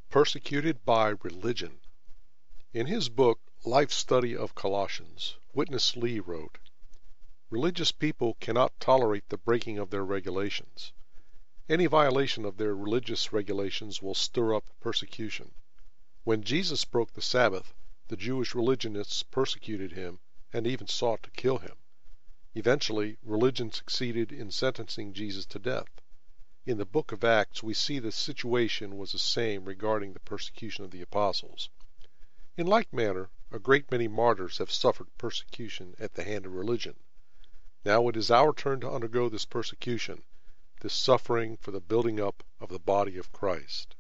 Persecuted by Religion. In his book, Life Study of Colossians, Witness Lee wrote, "Religious people cannot tolerate the breaking of their regulations. Any violation of their religious regulations will stir up persecution. When Jesus broke the Sabbath, the Jewish religionists persecuted him and even sought to kill him. Eventually, religion succeeded in sentencing Jesus to death. In the book of Acts we see the situation was the same regarding the persecution of the apostles. In like manner, a great many martyrs have suffered persecution at the hand of religion. Now it is our turn to undergo this persecution, this suffering for the building up of the body of Christ."